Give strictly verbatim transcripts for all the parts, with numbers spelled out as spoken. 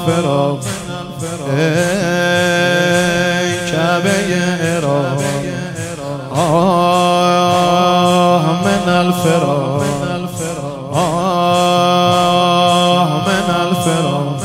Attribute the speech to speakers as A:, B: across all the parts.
A: الفراق ای کعبه عراق آه من الفراق آه من الفراق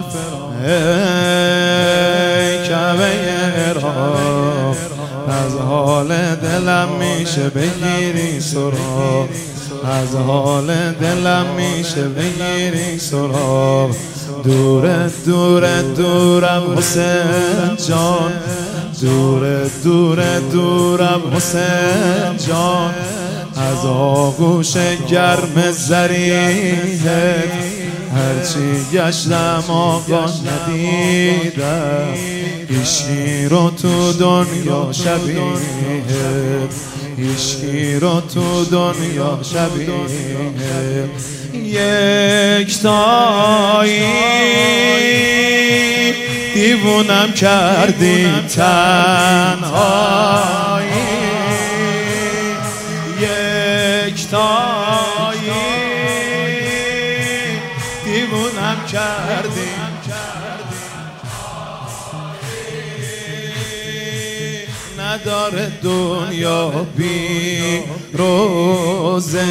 A: ای کعبه عراق از حال دلم میشه بگیری سراغ از حال دلم میشه بگیری سراغ دور دور دورم حسین جان دور دور دورم حسین جان از آغوش گرم زریحت هرچی گشتم آقا ندیدم عشقی رو تو دنیا شبیهت عشقی رو تو دنیا شبیه یک تایی دیوونم کردی تنهایی یک تایی دیوونم کردی نداره دنیا بی روزه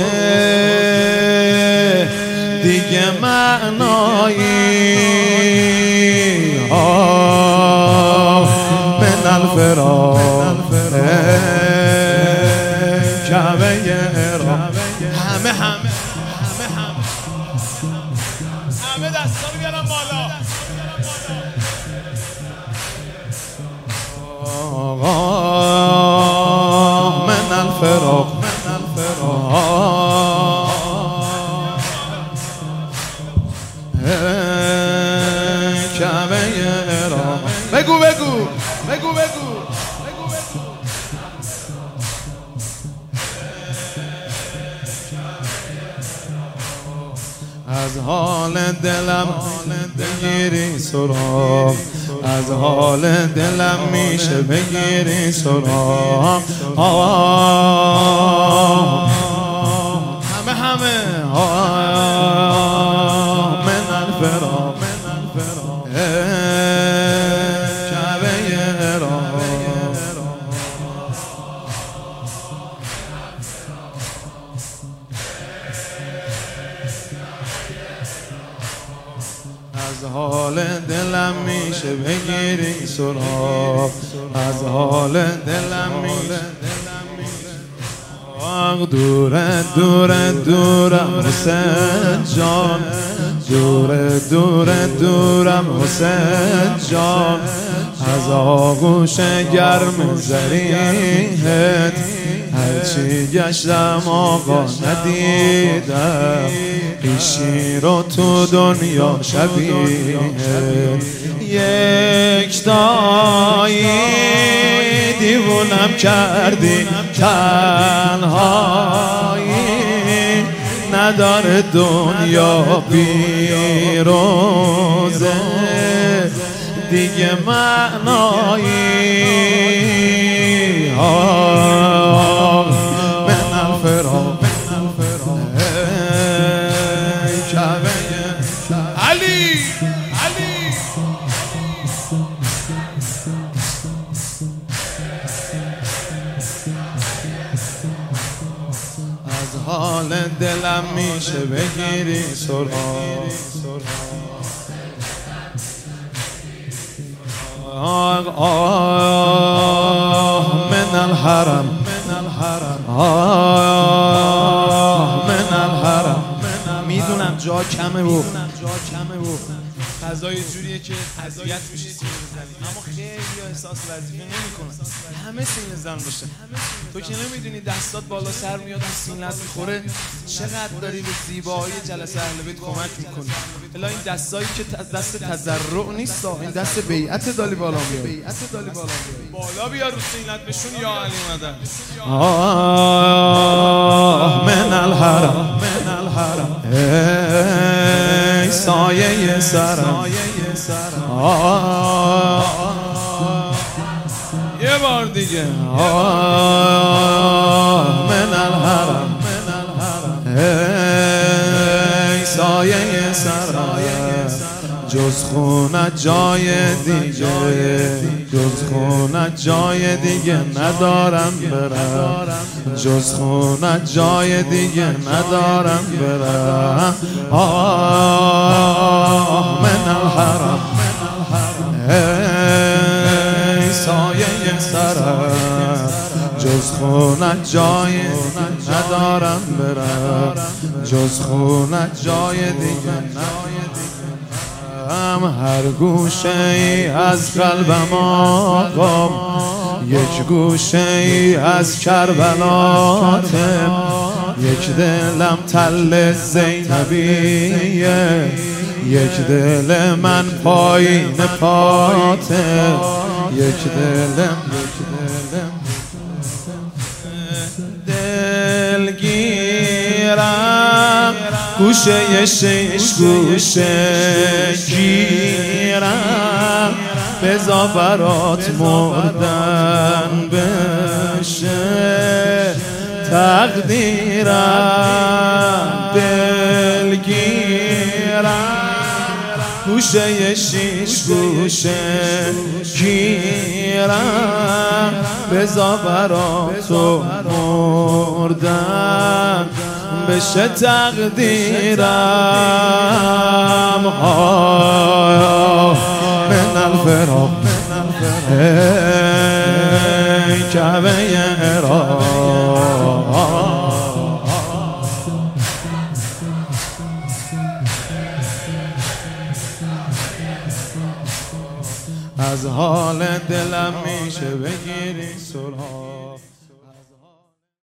A: دیگه معنایی آه من الفراق کعبه عراق همه همه همه همه همه دستا رو بیارم بالا آه من الفراق من الفراق کعبه عراق بگو بگو بگو بگو بگو از حال دلم بگیری سراغ از حال دلم میشه بگیری سراغ همه همه من الفراق کعبه عراق از حال دلم میشه بگیری سراغ از حال دلم میشه دور دور دورم حسین جان دور دور دورم حسین جان از آغوش گرم زریحت هرچی گشتم آقا ندیدم عشقی رو تو دنیا شبیه یک تایی دیوونم کردی تنهایی نداره دنیا بی روزه دیگه معنایی آه من الفراق کعبه علی علی از حال دلم میشه بگیری سراغ آه آه من الحرم آه من الحرم میدونم جا کمه و فضای جوریه که اذیت میشه سینه بزنی اما خیلی احساس وظیفه نمیکنن همه سینه زن باشه تو که نمیدونی دستات بالا سر میاد سینه‌ت میخوره چقدر داری به زیبایی جلسه اهل بیت کمک میکنی الا این دستایی که دست تضرع نیست این دست بیعت دالی بالا میاد بالا بیا رو سینه‌ت بشون یا علی مدد آه من الحرم من الحرم ای سایه سرم یه بار دیگه آه من الحرم ای سایه سرم جز خونت جای دیگه، جز خونت جای دیگه ندارم برم، جز خونت جای دیگه ندارم برم. آه من الحرم ای سایه سرم، جز خونت جای دیگه ندارم برم، جز خونت جای دیگه ندارم. هر گوشه ای از قلبم آقام، یک گوشه ای از کربلاته، یک دلم تل زینبیه، یک دل من پایین پاته، یک دلم دلگیرم، گوشه شیش گوشه گیرم، بزا برات مردن بشه تقدیرم. دلگیرم گوشه شیش گوشه گیرم، بزا برات مردن بشه تقدیرم. آه من الفراق ای کعبه عراق، از حال دلم میشه بگیری سرها.